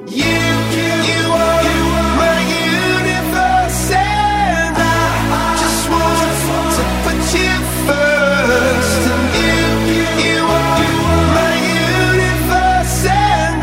You are my universe, and I just want to put you first. And you are my universe, and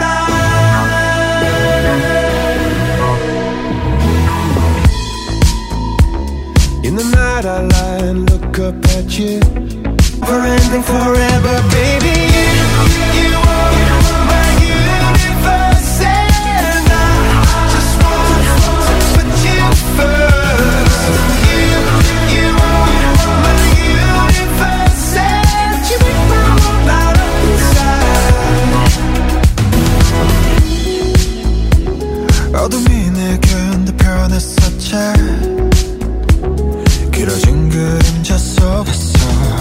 in the night I lie and look up at you, never ending forever, baby. You are my universe, and I just want to put you first. You are my universe, and you make my world light up inside. 어둠이 내 견디 변했었지. 길어진 그림자 속에서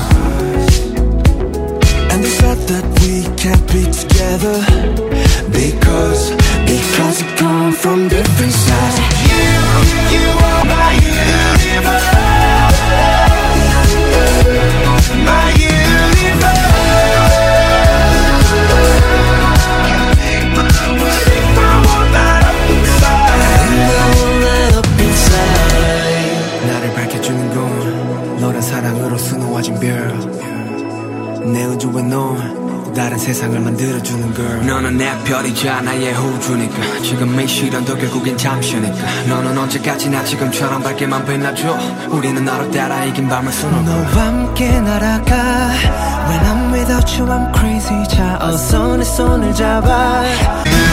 And they said that we can't be together Because we come from different sides. You are my universe, my universe. I want that up inside. 나를 밝혀주는 건 너란 사랑으로 수놓아진 별. 내 우주에 넌 또 다른 세상을 만들어주는 girl. 너는 내 별이자 나의 호주니까 지금의 시련도 결국엔 잠시니까 너는 언제까지나 지금처럼 밝게만 빛나줘. 우리는 너로 따라 이긴 밤을 수놓고 너와 함께 날아가. When I'm without you I'm crazy. 자 어서 내 손을 잡아.